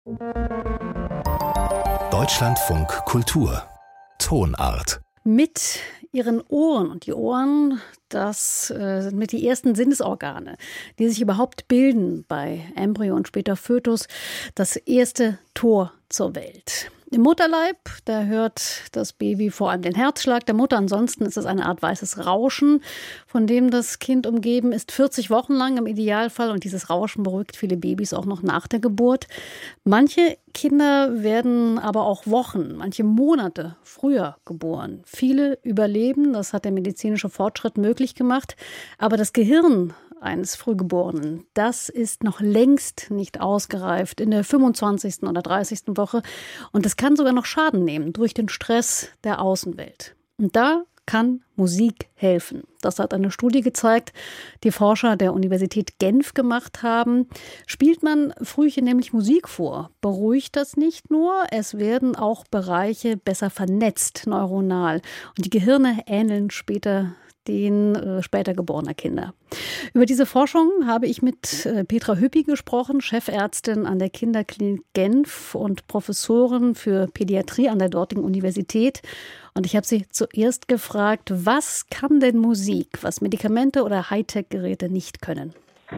Deutschlandfunk Kultur Tonart. Mit ihren Ohren, und die Ohren, das sind mit die ersten Sinnesorgane, die sich überhaupt bilden bei Embryo und später Fötus, das erste Tor zur Welt. Im Mutterleib, da hört das Baby vor allem den Herzschlag der Mutter. Ansonsten ist es eine Art weißes Rauschen, von dem das Kind umgeben ist, 40 Wochen lang im Idealfall. Und dieses Rauschen beruhigt viele Babys auch noch nach der Geburt. Manche Kinder werden aber auch Wochen, manche Monate früher geboren. Viele überleben, das hat der medizinische Fortschritt möglich gemacht. Aber das Gehirn eines Frühgeborenen, das ist noch längst nicht ausgereift in der 25. oder 30. Woche. Und es kann sogar noch Schaden nehmen durch den Stress der Außenwelt. Und da kann Musik helfen. Das hat eine Studie gezeigt, die Forscher der Universität Genf gemacht haben. Spielt man Frühchen nämlich Musik vor, beruhigt das nicht nur, es werden auch Bereiche besser vernetzt, neuronal. Und die Gehirne ähneln später den später geborener Kinder. Über diese Forschung habe ich mit Petra Hüppi gesprochen, Chefärztin an der Kinderklinik Genf und Professorin für Pädiatrie an der dortigen Universität. Und ich habe sie zuerst gefragt, was kann denn Musik, was Medikamente oder Hightech-Geräte nicht können?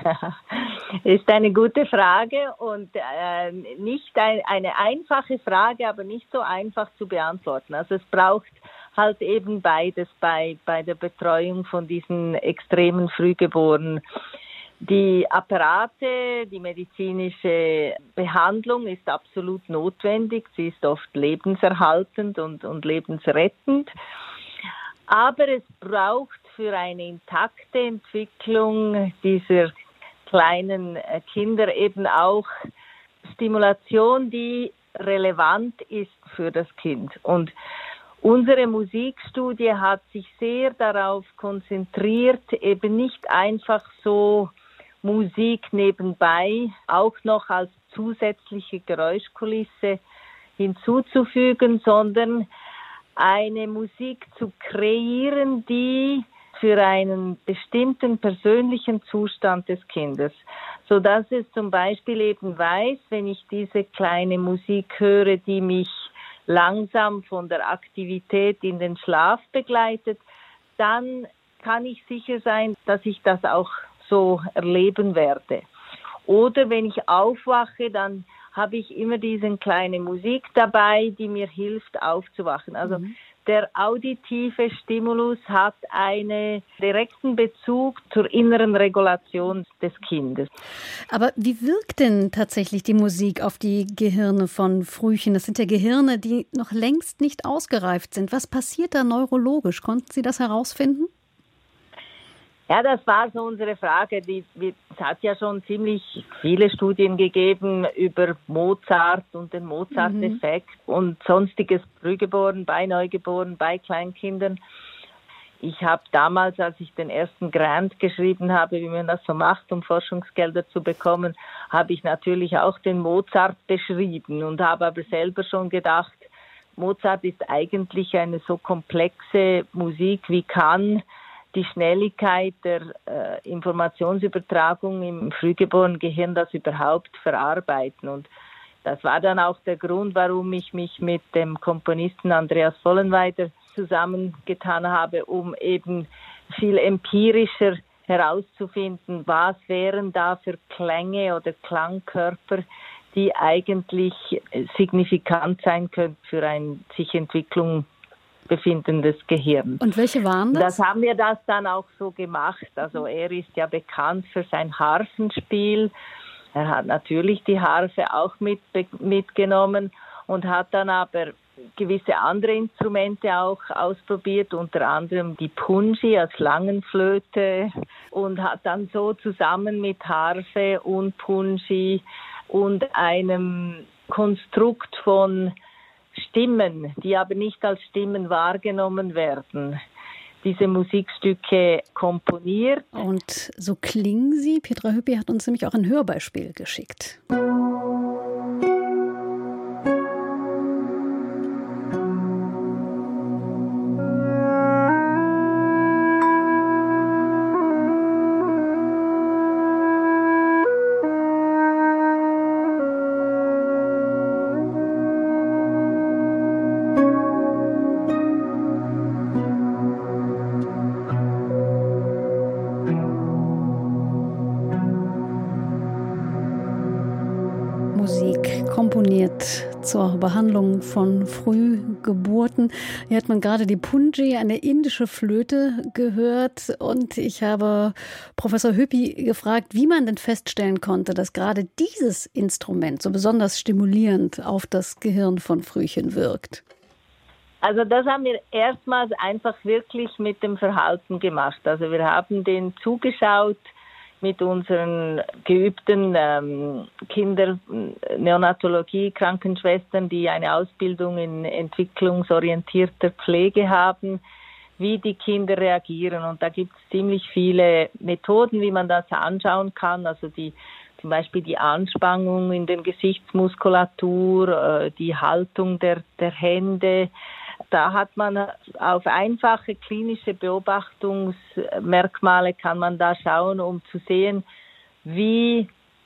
Ist eine gute Frage und nicht eine einfache Frage, aber nicht so einfach zu beantworten. Also es braucht halt eben beides bei der Betreuung von diesen extremen Frühgeborenen. Die Apparate, die medizinische Behandlung ist absolut notwendig. Sie ist oft lebenserhaltend und lebensrettend. Aber es braucht für eine intakte Entwicklung dieser kleinen Kinder eben auch Stimulation, die relevant ist für das Kind. Und unsere Musikstudie hat sich sehr darauf konzentriert, eben nicht einfach so Musik nebenbei auch noch als zusätzliche Geräuschkulisse hinzuzufügen, sondern eine Musik zu kreieren, die für einen bestimmten persönlichen Zustand des Kindes, sodass es zum Beispiel eben weiß, wenn ich diese kleine Musik höre, die mich langsam von der Aktivität in den Schlaf begleitet, dann kann ich sicher sein, dass ich das auch so erleben werde. Oder wenn ich aufwache, dann habe ich immer diese kleine Musik dabei, die mir hilft aufzuwachen. Also der auditive Stimulus hat einen direkten Bezug zur inneren Regulation des Kindes. Aber wie wirkt denn tatsächlich die Musik auf die Gehirne von Frühchen? Das sind ja Gehirne, die noch längst nicht ausgereift sind. Was passiert da neurologisch? Konnten Sie das herausfinden? Ja, das war so unsere Frage. Es hat ja schon ziemlich viele Studien gegeben über Mozart und den Mozart-Effekt und sonstiges Frühgeboren, bei Neugeboren, bei Kleinkindern. Ich habe damals, als ich den ersten Grant geschrieben habe, wie man das so macht, um Forschungsgelder zu bekommen, habe ich natürlich auch den Mozart beschrieben und habe aber selber schon gedacht, Mozart ist eigentlich eine so komplexe Musik, wie kann die Schnelligkeit der Informationsübertragung im frühgeborenen Gehirn das überhaupt verarbeiten. Und das war dann auch der Grund, warum ich mich mit dem Komponisten Andreas Vollenweider zusammengetan habe, um eben viel empirischer herauszufinden, was wären da für Klänge oder Klangkörper, die eigentlich signifikant sein könnten für ein sich Entwicklung befindendes Gehirn. Und welche waren das? Das haben wir das dann auch so gemacht. Also er ist ja bekannt für sein Harfenspiel. Er hat natürlich die Harfe auch mitgenommen und hat dann aber gewisse andere Instrumente auch ausprobiert, unter anderem die Pungi als Langenflöte und hat dann so zusammen mit Harfe und Pungi und einem Konstrukt von Stimmen, die aber nicht als Stimmen wahrgenommen werden, diese Musikstücke komponiert. Und so klingen sie. Petra Hüppi hat uns nämlich auch ein Hörbeispiel geschickt. Musik, komponiert zur Behandlung von Frühgeburten. Hier hat man gerade die Punji, eine indische Flöte, gehört. Und ich habe Professor Hüppi gefragt, wie man denn feststellen konnte, dass gerade dieses Instrument so besonders stimulierend auf das Gehirn von Frühchen wirkt. Also das haben wir erstmals einfach wirklich mit dem Verhalten gemacht. Also wir haben denen zugeschaut, mit unseren geübten Neonatologie-Krankenschwestern, die eine Ausbildung in entwicklungsorientierter Pflege haben, wie die Kinder reagieren. Und da gibt es ziemlich viele Methoden, wie man das anschauen kann. Also zum Beispiel die Anspannung in der Gesichtsmuskulatur, die Haltung der Hände. Da hat man auf einfache klinische Beobachtungsmerkmale kann man da schauen, um zu sehen, wie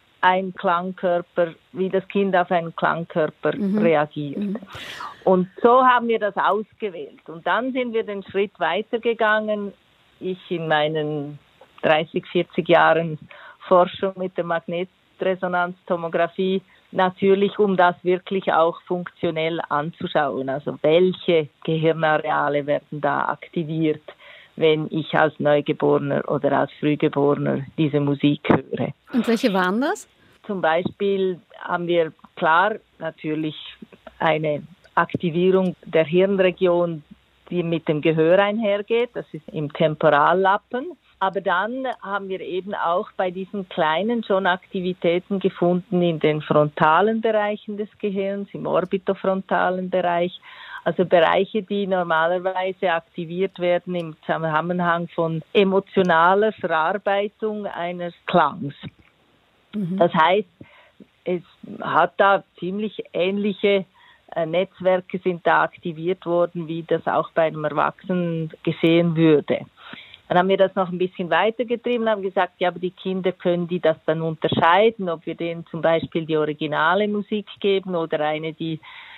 das Kind auf einen Klangkörper reagiert. Und so haben wir das ausgewählt. Und dann sind wir den Schritt weitergegangen. Ich in meinen 30, 40 Jahren Forschung mit der Magnetresonanztomographie, natürlich, um das wirklich auch funktionell anzuschauen. Also welche Gehirnareale werden da aktiviert, wenn ich als Neugeborener oder als Frühgeborener diese Musik höre. Und welche waren das? Zum Beispiel haben wir klar natürlich eine Aktivierung der Hirnregion, die mit dem Gehör einhergeht. Das ist im Temporallappen. Aber dann haben wir eben auch bei diesen Kleinen schon Aktivitäten gefunden in den frontalen Bereichen des Gehirns, im orbitofrontalen Bereich. Also Bereiche, die normalerweise aktiviert werden im Zusammenhang von emotionaler Verarbeitung eines Klangs. Das heißt, es hat da ziemlich ähnliche Netzwerke sind da aktiviert worden, wie das auch bei einem Erwachsenen geschehen würde. Dann haben wir das noch ein bisschen weitergetrieben, haben gesagt, ja, aber die Kinder können die das dann unterscheiden, ob wir denen zum Beispiel die originale Musik geben oder eine, die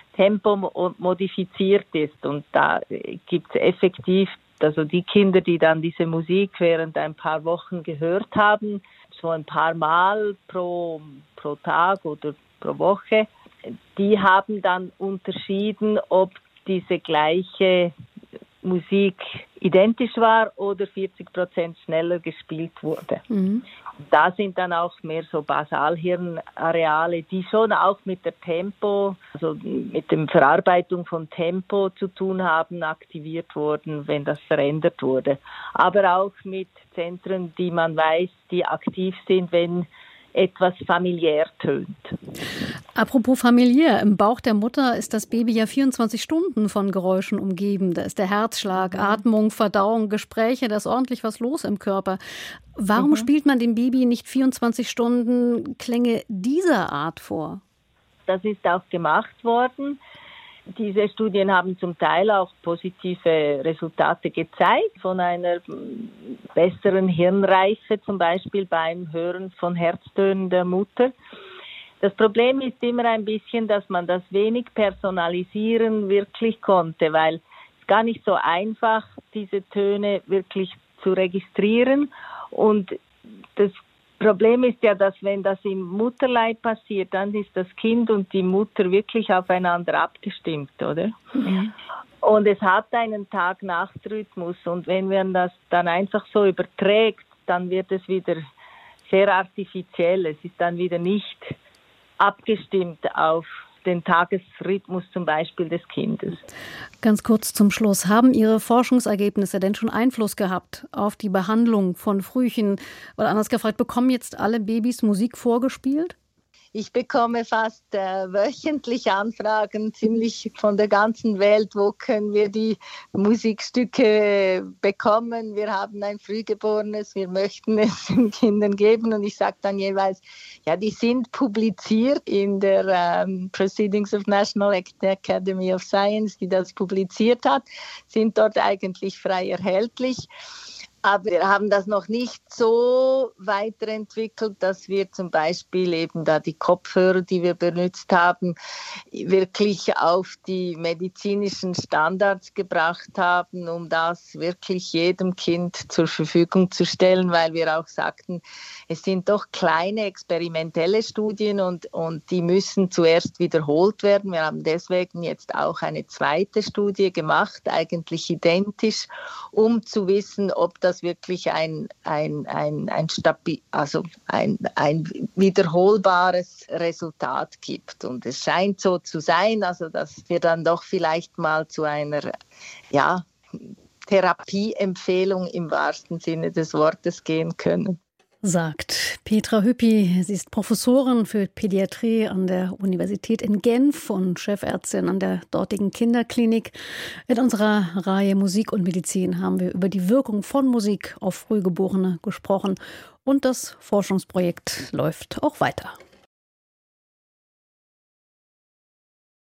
tempomodifiziert ist. Und da gibt es effektiv, also die Kinder, die dann diese Musik während ein paar Wochen gehört haben, so ein paar Mal pro Tag oder pro Woche, die haben dann unterschieden, ob diese gleiche Musik identisch war oder 40% schneller gespielt wurde. Da sind dann auch mehr so Basalhirnareale, die schon auch mit der also mit der Verarbeitung von Tempo zu tun haben, aktiviert wurden, wenn das verändert wurde. Aber auch mit Zentren, die man weiß, die aktiv sind, wenn etwas familiär tönt. Apropos familiär, im Bauch der Mutter ist das Baby ja 24 Stunden von Geräuschen umgeben. Da ist der Herzschlag, Atmung, Verdauung, Gespräche, da ist ordentlich was los im Körper. Warum spielt man dem Baby nicht 24 Stunden Klänge dieser Art vor? Das ist auch gemacht worden. Diese Studien haben zum Teil auch positive Resultate gezeigt, von einer besseren Hirnreife, zum Beispiel beim Hören von Herztönen der Mutter. Das Problem ist immer ein bisschen, dass man das wenig personalisieren wirklich konnte, weil es gar nicht so einfach, diese Töne wirklich zu registrieren. Und das Problem ist ja, dass wenn das im Mutterleib passiert, dann ist das Kind und die Mutter wirklich aufeinander abgestimmt, oder? Und es hat einen Tag-Nacht-Rhythmus und wenn man das dann einfach so überträgt, dann wird es wieder sehr artifiziell. Es ist dann wieder nicht abgestimmt auf den Tagesrhythmus zum Beispiel des Kindes. Ganz kurz zum Schluss. Haben Ihre Forschungsergebnisse denn schon Einfluss gehabt auf die Behandlung von Frühchen? Oder anders gefragt, bekommen jetzt alle Babys Musik vorgespielt? Ich bekomme fast wöchentlich Anfragen, ziemlich von der ganzen Welt, wo können wir die Musikstücke bekommen. Wir haben ein Frühgeborenes, wir möchten es den Kindern geben. Und ich sage dann jeweils, ja, die sind publiziert in der Proceedings of National Academy of Science, die das publiziert hat, sind dort eigentlich frei erhältlich. Aber wir haben das noch nicht so weiterentwickelt, dass wir zum Beispiel eben da die Kopfhörer, die wir benutzt haben, wirklich auf die medizinischen Standards gebracht haben, um das wirklich jedem Kind zur Verfügung zu stellen, weil wir auch sagten, es sind doch kleine experimentelle Studien und die müssen zuerst wiederholt werden. Wir haben deswegen jetzt auch eine zweite Studie gemacht, eigentlich identisch, um zu wissen, ob das wirklich ein wiederholbares Resultat gibt. Und es scheint so zu sein, also dass wir dann doch vielleicht mal zu einer Therapieempfehlung im wahrsten Sinne des Wortes gehen können. Sagt Petra Hüppi. Sie ist Professorin für Pädiatrie an der Universität in Genf und Chefärztin an der dortigen Kinderklinik. In unserer Reihe Musik und Medizin haben wir über die Wirkung von Musik auf Frühgeborene gesprochen. Und das Forschungsprojekt läuft auch weiter.